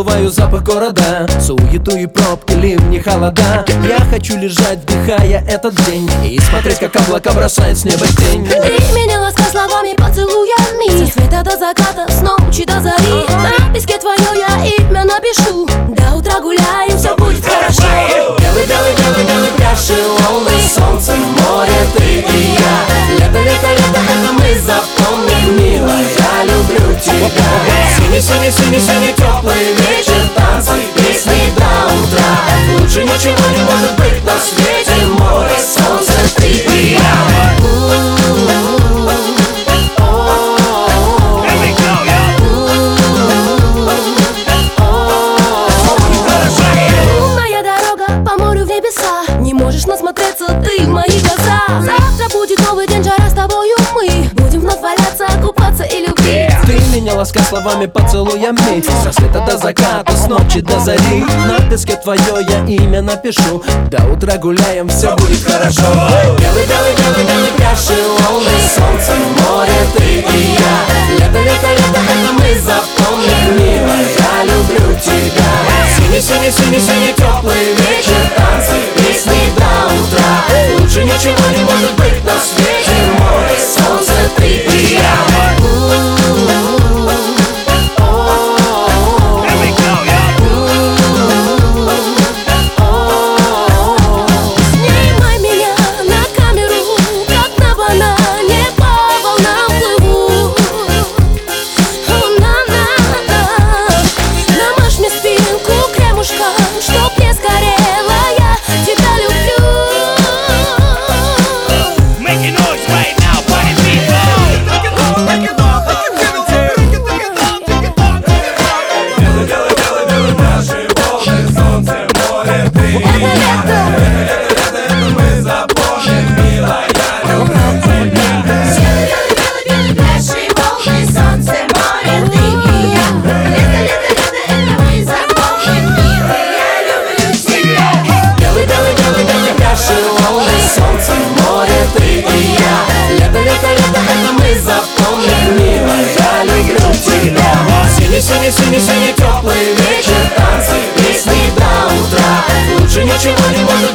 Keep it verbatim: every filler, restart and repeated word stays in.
забываю запах города, суету и пробки, ливни, холода. Я хочу лежать, вдыхая этот день, и смотреть, как облака бросают с неба тень. Ты меня ласкай словами, поцелуями, со света до заката, с ночи до зари. На песке твое я имя напишу, до утра гуляем, все будет хорошо. Белый, белый, белый, белый пляши волны, солнце, море, ты и я. Лето, лето, лето, это мы запомним, милая, я люблю тебя. Синий, синий, синий, синий, теплый вечер, танцы, песни до утра. Лучше ничего не может быть на свете, море, солнце, ты и я. Не можешь насмотреться ты в мои глаза. Завтра будет новый день, жара, с тобою мы будем вновь валяться, купаться и любить. Ты меня ласкай словами, поцелуями, со света до заката, с ночи до зари. На песке твое я имя напишу, до утра гуляем, все будет хорошо. Белый, белый, белый, белый пляши волны, солнце, море, ты и я. Лето, лето, лето, это мы запомним, милая, я люблю тебя. Синий, синий, синий, синий, теплый вечер, танцы, песни до утра. Лучше ничего не может быть на свете, море, солнце, ты и я. Снимай меня на камеру, как на банане по волнам плыву. Намажь мне спинку кремушком, чтоб не сгорела, я тебя люблю. Синий, синий, синий, теплый вечер, танцы, песни до утра. Лучше ничего не может